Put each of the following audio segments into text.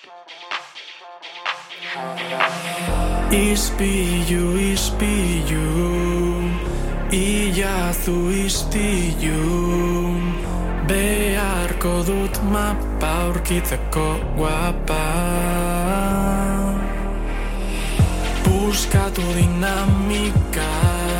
Ispilu, ilazu ispilu, beharko dut mapa aurkitzeko guapa. Buskatu dinamika,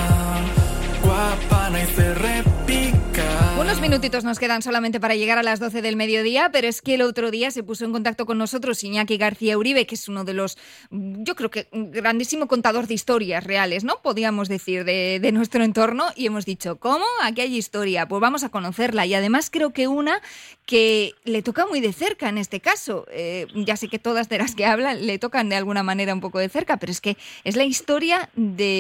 guapa naiz errepika. Unos minutitos nos quedan solamente para llegar a las 12 del mediodía, pero es que el otro día se puso en contacto con nosotros Iñaki García Uribe, que es uno de los, yo creo que un grandísimo contador de historias reales, ¿no? Podríamos decir, de nuestro entorno, y hemos dicho, ¿cómo? Aquí hay historia, pues vamos a conocerla, y además creo que una que le toca muy de cerca en este caso. Ya sé que todas de las que hablan le tocan de alguna manera un poco de cerca, pero es que es la historia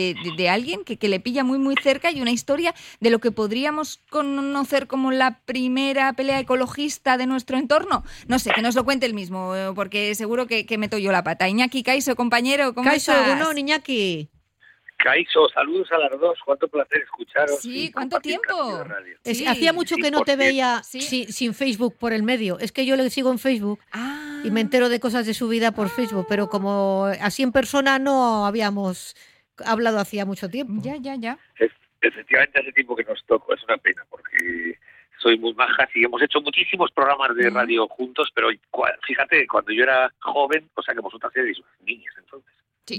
de alguien que le pilla muy muy cerca, y una historia de lo que podríamos conocer como la primera pelea ecologista de nuestro entorno. No sé, que nos lo cuente él mismo, porque seguro que meto yo la pata. Iñaki, Kaixo, compañero, ¿cómo estás? Kaixo, egunon, Iñaki. Kaixo, saludos a las dos. Cuánto placer escucharos. Sí, ¿cuánto tiempo? Sí. Hacía mucho que no te veía sin Facebook por el medio. Es que yo le sigo en Facebook y me entero de cosas de su vida por Facebook, pero como así en persona no habíamos hablado hacía mucho tiempo. Ya. Efectivamente, hace tiempo que nos tocó. Es una pena porque soy muy maja y hemos hecho muchísimos programas de radio juntos, pero fíjate, cuando yo era joven, o sea que vosotras erais niñas entonces.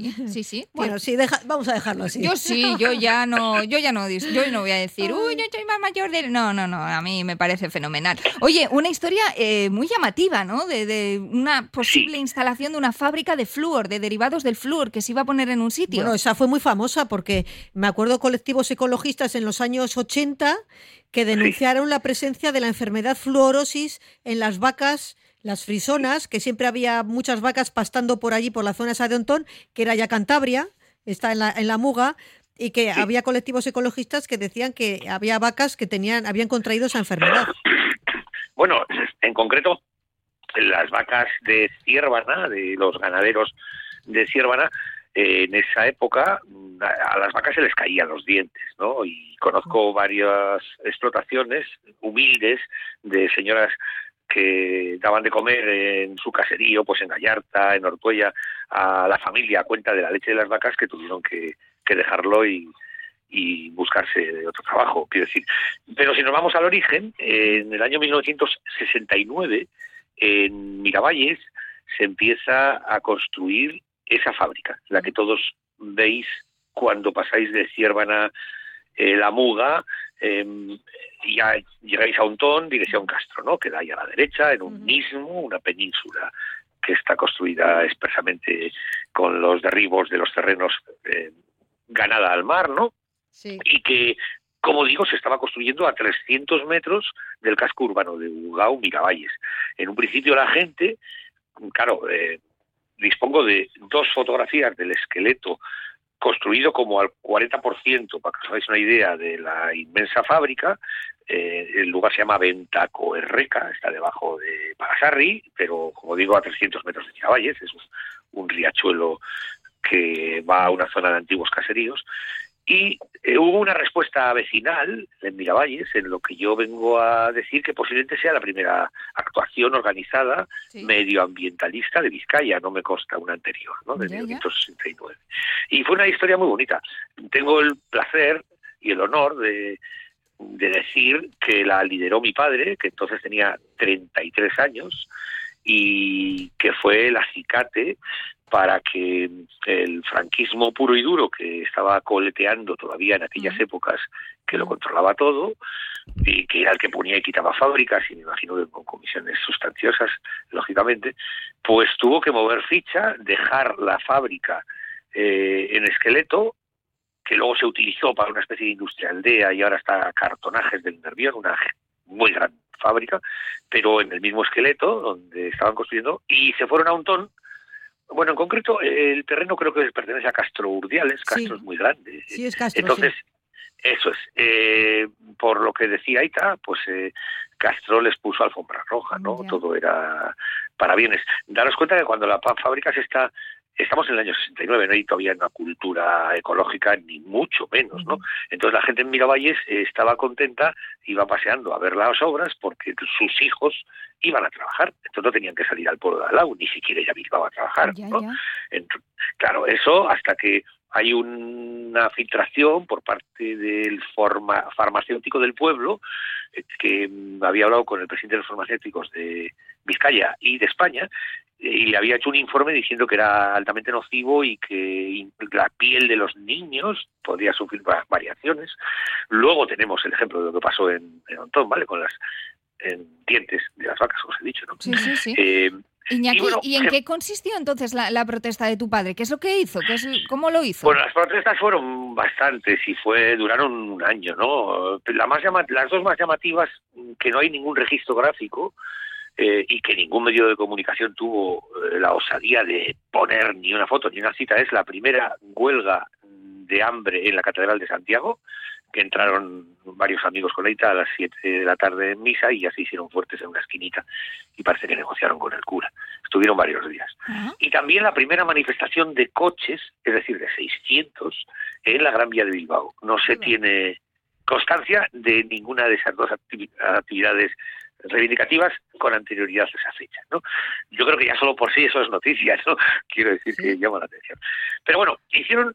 Sí. Bueno, sí, vamos a dejarlo así. Yo no voy a decir, uy, yo soy más mayor de... No, a mí me parece fenomenal. Oye, una historia muy llamativa, ¿no? De una posible instalación de una fábrica de flúor, de derivados del flúor, que se iba a poner en un sitio. Bueno, esa fue muy famosa porque me acuerdo colectivos ecologistas en los años 80 que denunciaron la presencia de la enfermedad fluorosis en las vacas, las frisonas, que siempre había muchas vacas pastando por allí, por la zona esa de Ontón, que era ya Cantabria, está en la Muga, y que había colectivos ecologistas que decían que había vacas que habían contraído esa enfermedad. Bueno, en concreto, las vacas de Ciérvana, de los ganaderos de Ciérvana, en esa época a las vacas se les caían los dientes, ¿no? Y conozco varias explotaciones humildes de señoras que daban de comer en su caserío, pues en Gallarta, en Ortuella, a la familia a cuenta de la leche de las vacas, que tuvieron que dejarlo y buscarse otro trabajo, quiero decir. Pero si nos vamos al origen, en el año 1969, en Miravalles, se empieza a construir esa fábrica, la que todos veis cuando pasáis de Ciérvana, la Muga, ya llegáis a Ontón, dirección Castro, ¿no? Que da ahí a la derecha, en un istmo, una península que está construida expresamente con los derribos de los terrenos ganada al mar, ¿no? Sí. Y que, como digo, se estaba construyendo a 300 metros del casco urbano de Ugao, Miravalles. En un principio la gente, claro, dispongo de 2 fotografías del esqueleto construido como al 40%, para que os hagáis una idea de la inmensa fábrica. El lugar se llama Ventacoerreca, está debajo de Pagasarri, pero como digo, a 300 metros de Miravalles, es un riachuelo que va a una zona de antiguos caseríos. Y hubo una respuesta vecinal en Miravalles, en lo que yo vengo a decir que posiblemente sea la primera actuación organizada medioambientalista de Vizcaya, no me consta una anterior, ¿no? De 1969. Y fue una historia muy bonita. Tengo el placer y el honor de decir que la lideró mi padre, que entonces tenía 33 años, y que fue el acicate para que el franquismo puro y duro, que estaba coleteando todavía en aquellas épocas, que lo controlaba todo, y que era el que ponía y quitaba fábricas, y me imagino que con comisiones sustanciosas, lógicamente, pues tuvo que mover ficha, dejar la fábrica en Esqueleto, que luego se utilizó para una especie de industria aldea, y ahora está Cartonajes del Nervión, una muy gran fábrica, pero en el mismo Esqueleto, donde estaban construyendo, y se fueron a Ontón. Bueno, en concreto, el terreno creo que pertenece a Castro Urdiales. Castro es muy grande. Sí, es Castro. Entonces, eso es. Por lo que decía Aita, pues Castro les puso alfombra roja, ¿no? Todo era para bienes. Daros cuenta que cuando la fábrica se está estamos en el año 69, no hay todavía una cultura ecológica, ni mucho menos, ¿no? Entonces la gente en Miravalles estaba contenta, iba paseando a ver las obras porque sus hijos iban a trabajar, entonces no tenían que salir al pueblo de al lado, ni siquiera ir a Bilbao a trabajar, ¿no? Claro, eso hasta que hay una filtración por parte del farmacéutico del pueblo, que había hablado con el presidente de los farmacéuticos de Vizcaya y de España, y le había hecho un informe diciendo que era altamente nocivo y que la piel de los niños podía sufrir variaciones. Luego tenemos el ejemplo de lo que pasó en Ontón, ¿vale? Con las dientes de las vacas, os he dicho, ¿no? Sí. Iñaki, ¿y en qué consistió entonces la protesta de tu padre? ¿Qué es lo que hizo? ¿Cómo lo hizo? Bueno, las protestas fueron bastantes y duraron un año, ¿no? Las dos más llamativas, que no hay ningún registro gráfico y que ningún medio de comunicación tuvo la osadía de poner ni una foto ni una cita, es la primera huelga de hambre en la Catedral de Santiago, que entraron varios amigos con Eita a las 7 de la tarde en misa y ya se hicieron fuertes en una esquinita y parece que negociaron con el cura. Estuvieron varios días. Y también la primera manifestación de coches, es decir, de 600, en la Gran Vía de Bilbao. No se tiene constancia de ninguna de esas dos actividades reivindicativas con anterioridad a esa fecha, ¿no? Yo creo que ya solo por sí eso es noticia, ¿no? Quiero decir que llama la atención. Pero bueno, hicieron...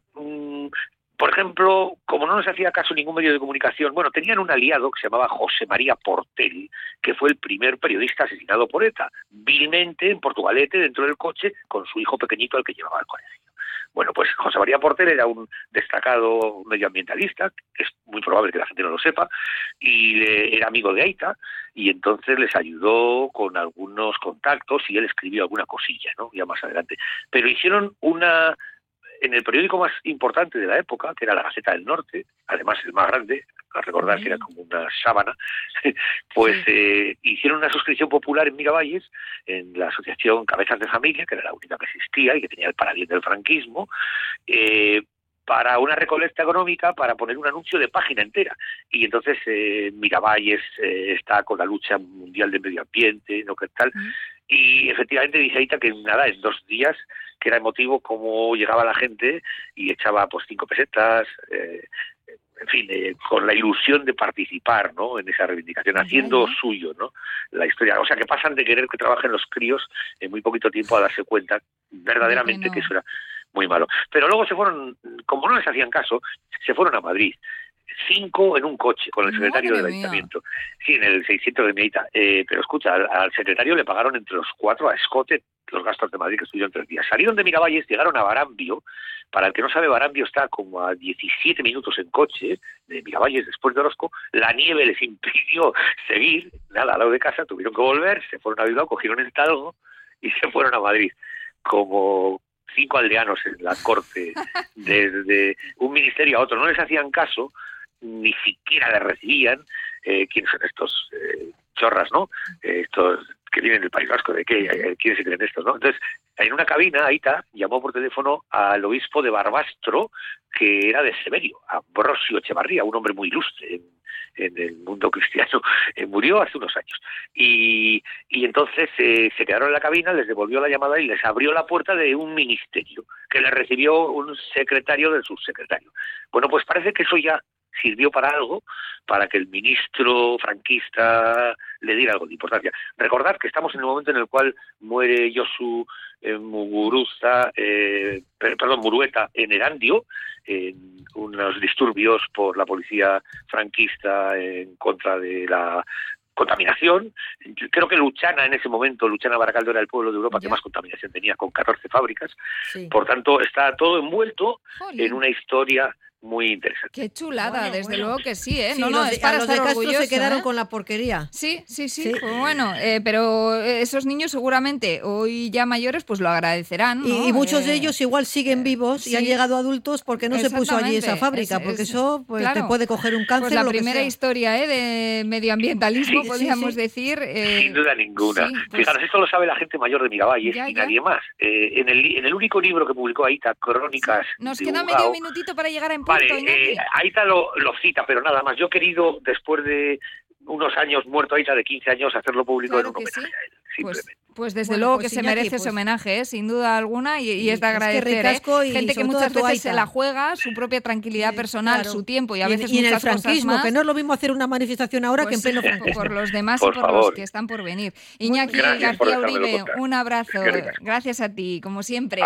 por ejemplo, como no nos hacía caso ningún medio de comunicación, bueno, tenían un aliado que se llamaba José María Portel, que fue el primer periodista asesinado por ETA, vilmente en Portugalete, dentro del coche, con su hijo pequeñito al que llevaba al colegio. Bueno, pues José María Portel era un destacado medioambientalista, que es muy probable que la gente no lo sepa, y era amigo de Eita, y entonces les ayudó con algunos contactos y él escribió alguna cosilla, ¿no? Ya más adelante. Pero hicieron en el periódico más importante de la época, que era la Gaceta del Norte, además el más grande, a recordar que era como una sábana, pues hicieron una suscripción popular en Miravalles, en la asociación Cabezas de Familia, que era la única que existía y que tenía el paradigma del franquismo, para una recolecta económica para poner un anuncio de página entera. Y entonces Miravalles está con la lucha mundial del medio ambiente, ¿no? ¿Qué tal? Y efectivamente dice Eita que nada, en 2 días, que era emotivo cómo llegaba la gente y echaba pues 5 pesetas, en fin, con la ilusión de participar, ¿no? En esa reivindicación, haciendo suyo, ¿no? La historia. O sea, que pasan de querer que trabajen los críos en muy poquito tiempo a darse cuenta verdaderamente que eso era muy malo. Pero luego se fueron, como no les hacían caso, se fueron a Madrid. 5 en un coche con el secretario del ayuntamiento. Sí, en el 600 de Meita. Pero escucha, al secretario le pagaron entre los 4 a escote los gastos de Madrid, que estuvieron 3 días. Salieron de Miravalles, llegaron a Barambio. Para el que no sabe, Barambio está como a 17 minutos en coche de Miravalles, después de Orozco. La nieve les impidió seguir, nada, al lado de casa, tuvieron que volver, se fueron a Bilbao, cogieron el Talgo y se fueron a Madrid. Como 5 aldeanos en la corte, desde un ministerio a otro. No les hacían caso, ni siquiera les recibían. ¿Quiénes son estos chorras, no? Estos que vienen del País Vasco, ¿de qué? ¿Quiénes se creen estos, no? Entonces, en una cabina, Aita llamó por teléfono al obispo de Barbastro, que era de Severio, Ambrosio Echevarría, un hombre muy ilustre en el mundo cristiano. Murió hace unos años. Y entonces se quedaron en la cabina, les devolvió la llamada y les abrió la puerta de un ministerio, que le recibió un secretario del subsecretario. Bueno, pues parece que eso ya sirvió para algo, para que el ministro franquista le diera algo de importancia. Recordad que estamos en el momento en el cual muere Josu Murueta en Erandio, en unos disturbios por la policía franquista en contra de la contaminación. Creo que Luchana en ese momento, Luchana Baracaldo era el pueblo de Europa que más contaminación tenía, con 14 fábricas. Sí. Por tanto, está todo envuelto en una historia muy interesante. Qué chulada, desde luego que sí, ¿eh? Sí, es para los de estar Castro orgulloso, se quedaron con la porquería. Sí. Pues bueno, pero esos niños seguramente hoy ya mayores pues lo agradecerán, ¿no? Y muchos de ellos igual siguen vivos y han llegado adultos porque no se puso allí esa fábrica, porque eso pues, claro, te puede coger un cáncer. Pues la o lo primera historia de medioambientalismo, podríamos decir. Sin duda ninguna. Sí, pues, fijaros, esto lo sabe la gente mayor de Miravalles y nadie más. En el único libro que publicó Aita, Crónicas. Nos queda medio minutito para llegar a punto. Vale, Aita lo cita, pero nada más. Yo he querido, después de unos años muerto Aita, de 15 años, hacerlo público en un homenaje a él. simplemente. Pues desde Bueno, luego pues que se Iñaki, merece ese pues- homenaje, sin duda alguna, y es de es que agradecer. ricasco y Gente que sobre todo muchas a tu veces se aita. la juega, su propia tranquilidad personal, Claro. su tiempo y a en- veces y en el muchas cosas franquismo, más. que no es lo mismo hacer una manifestación ahora que en Pues, pleno franquismo. por los demás Por y por favor. los que están por venir. Iñaki Gracias por García dejármelo Uribe, contar. un abrazo. Qué ricasco. Gracias a ti, como siempre.